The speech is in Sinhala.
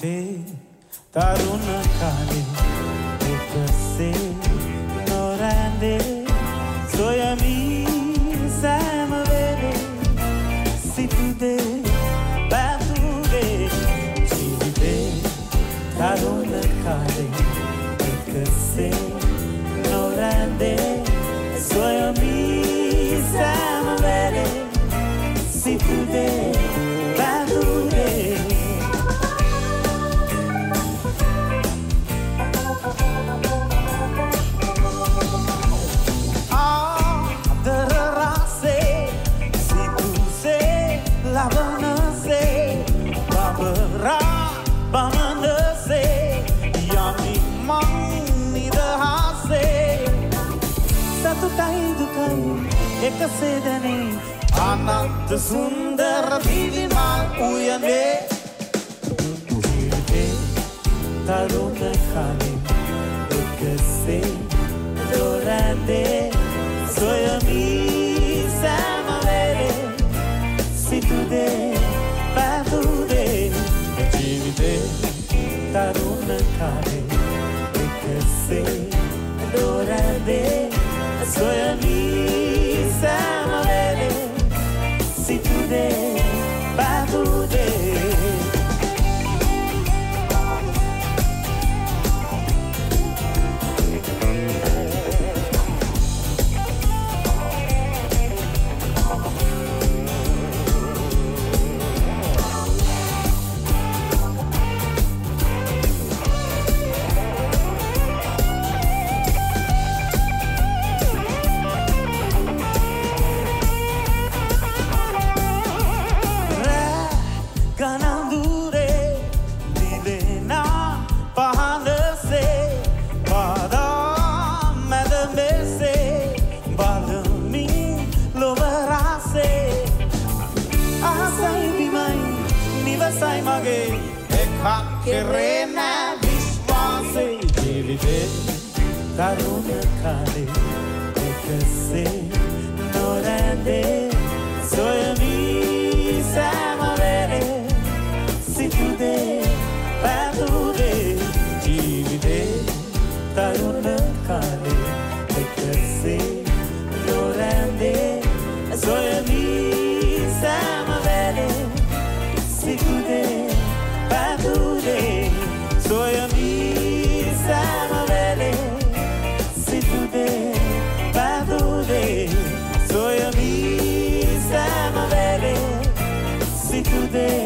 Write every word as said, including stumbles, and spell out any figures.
ජීවිතේ තරුණ කාලේ එකසේ නොරැඳේ සොයමි සෑම වෙලේ සිතුදේ බැඳුදේ ජීවිතේ තරුණ කාලේ එකසේ නොරැඳේ සොයමි සෑම වෙලේ සිතුදේ බැඳුදේ එකසේ දැනේ අනන්ත සුන්දර දිවිමල් උයනේ ජීවිතේ තරුණ කාලේ එකසේ නොරැඳේ සොයමි සෑම වෙලේ සිතුදේ බැඳුදේ ජීවිතේ තරුණ කාලේ එකසේ නොරැඳේ සොයමි සෑම වෙලේ සිතුදේ බැඳුදේ කෙරෙන විශ්වාසේ ජීවිතේ තරුණ කාලේ එකසේ නොරැඳේ සොයමි සෑම වෙලේ සිතුදේ බැඳුදේ ජීවිතේ තරුණ කාලේ එකසේ නොරැඳේ සොයමි සෑම වෙලේ සිතුදේ සොයමි සෑම වෙලේ සිතුදේ බැඳුදේ සොයමි සෑම වෙලේ සිතුදේ